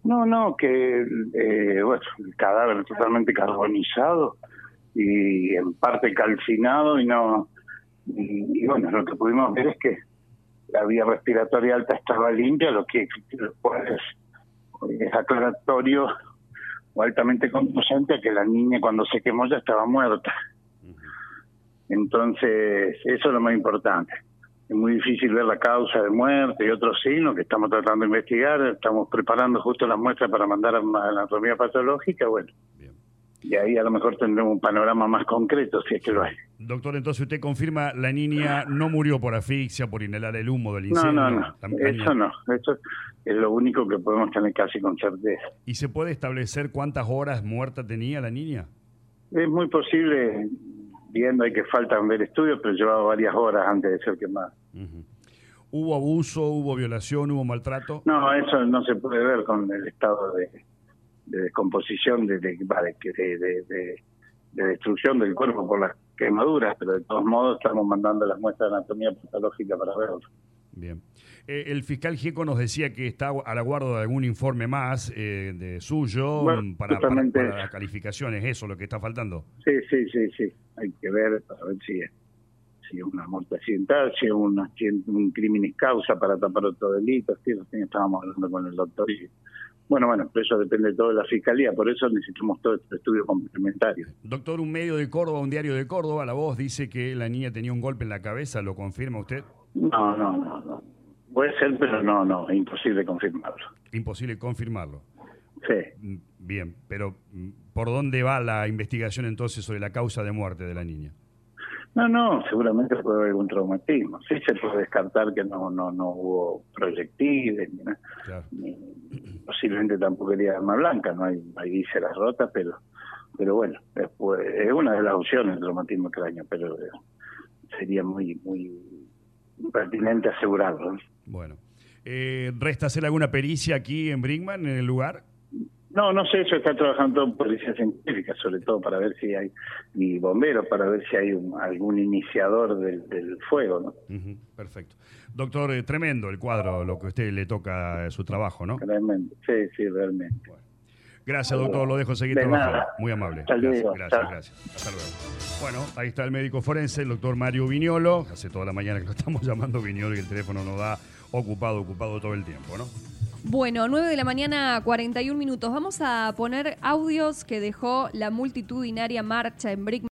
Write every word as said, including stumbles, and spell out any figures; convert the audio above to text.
No, no, que eh, bueno, el cadáver totalmente carbonizado y en parte calcinado y no y, y bueno, lo que pudimos ver es que la vía respiratoria alta estaba limpia, lo que lo cual es, es aclaratorio o altamente conducente a que la niña cuando se quemó ya estaba muerta. Entonces, eso es lo más importante. Es muy difícil ver la causa de muerte y otros signos que estamos tratando de investigar. Estamos preparando justo las muestras para mandar a la anatomía patológica. Bueno, bien. Y ahí a lo mejor tendremos un panorama más concreto, si es que lo hay. Doctor, entonces usted confirma, la niña no murió por asfixia, por inhalar el humo del incendio. No, no, no. La, la eso niña... no. Eso es lo único que podemos tener casi con certeza. ¿Y se puede establecer cuántas horas muerta tenía la niña? Es muy posible, viendo hay que faltan ver estudios, pero llevaba varias horas antes de ser quemada. Uh-huh. ¿Hubo abuso, hubo violación, hubo maltrato? No, eso no se puede ver con el estado de, de descomposición, de, de, de, de, de, de destrucción del cuerpo por las quemaduras, pero de todos modos estamos mandando las muestras de anatomía patológica para verlo. Bien. Eh, el fiscal Gieco nos decía que está a la guarda de algún informe más eh, de suyo bueno, para, para, para las calificaciones, ¿eso lo que está faltando? Sí, sí, sí, sí. Hay que ver para ver si es, si es una muerte accidental, si es una, si es un crimen causa para tapar otro delito. Sí, estábamos hablando con el doctor y bueno, bueno, pero eso depende todo de la fiscalía, por eso necesitamos todo este estudio complementario. Doctor, un medio de Córdoba, un diario de Córdoba, La Voz, dice que la niña tenía un golpe en la cabeza, ¿lo confirma usted? No, no, no, no. Puede ser, pero no, no, es imposible confirmarlo. Imposible confirmarlo. Sí. Bien, pero ¿por dónde va la investigación entonces sobre la causa de muerte de la niña? No, no, seguramente puede haber algún traumatismo. Sí se puede descartar que no no no hubo proyectiles, ni nada. Claro. Ni, posiblemente tampoco sería arma blanca, no hay, hay vísceras rotas, pero pero bueno, después, es una de las opciones el traumatismo extraño, pero eh, sería muy muy pertinente asegurarlo, ¿no? Bueno, eh, ¿resta hacer alguna pericia aquí en Brinkman, en el lugar? No, no sé, eso está trabajando en policía científica, sobre todo para ver si hay, y bomberos, para ver si hay un, algún iniciador del, del fuego, ¿no? Uh-huh, perfecto. Doctor, eh, tremendo el cuadro, lo que a usted le toca su trabajo, ¿no? Tremendo, sí, sí, realmente. Bueno. Gracias, doctor, lo dejo seguir de trabajando. Nada. Muy amable. Hasta Gracias, luego. gracias, Chao. gracias. Hasta luego. Bueno, ahí está el médico forense, el doctor Mario Viñolo. Hace toda la mañana que lo estamos llamando Viñolo y el teléfono nos da ocupado, ocupado todo el tiempo, ¿no? Bueno, nueve de la mañana, cuarenta y un minutos. Vamos a poner audios que dejó la multitudinaria marcha en Brinkman.